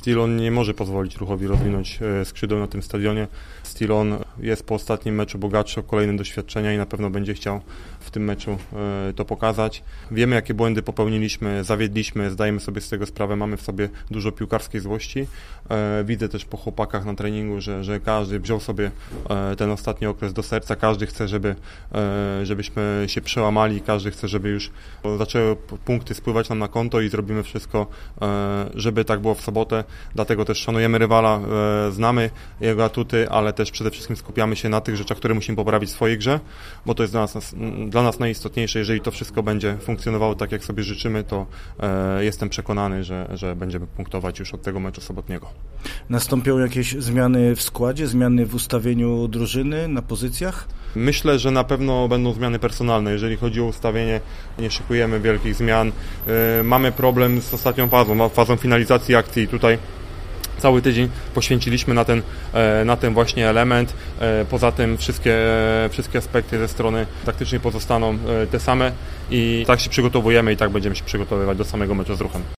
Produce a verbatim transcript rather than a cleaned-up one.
Stilon nie może pozwolić Ruchowi rozwinąć skrzydeł na tym stadionie. Stilon jest po ostatnim meczu bogatszy o kolejne doświadczenia i na pewno będzie chciał w tym meczu to pokazać. Wiemy, jakie błędy popełniliśmy, zawiedliśmy, zdajemy sobie z tego sprawę, mamy w sobie dużo piłkarskiej złości. Widzę też po chłopakach na treningu, że, że każdy wziął sobie ten ostatni okres do serca, każdy chce, żeby, żebyśmy się przełamali, każdy chce, żeby już zaczęły punkty spływać nam na konto i zrobimy wszystko, żeby tak było w sobotę. Dlatego też szanujemy rywala, znamy jego atuty, ale też przede wszystkim skupiamy się na tych rzeczach, które musimy poprawić w swojej grze, bo to jest dla nas, dla nas najistotniejsze. Jeżeli to wszystko będzie funkcjonowało tak, jak sobie życzymy, to jestem przekonany, że, że będziemy punktować już od tego meczu sobotniego. Nastąpią jakieś zmiany w składzie, zmiany w ustawieniu drużyny na pozycjach? Myślę, że na pewno będą zmiany personalne. Jeżeli chodzi o ustawienie, nie szykujemy wielkich zmian. Mamy problem z ostatnią fazą, fazą finalizacji akcji i tutaj cały tydzień poświęciliśmy na ten, na ten właśnie element. Poza tym wszystkie, wszystkie aspekty ze strony taktycznej pozostaną te same i tak się przygotowujemy i tak będziemy się przygotowywać do samego meczu z Ruchem.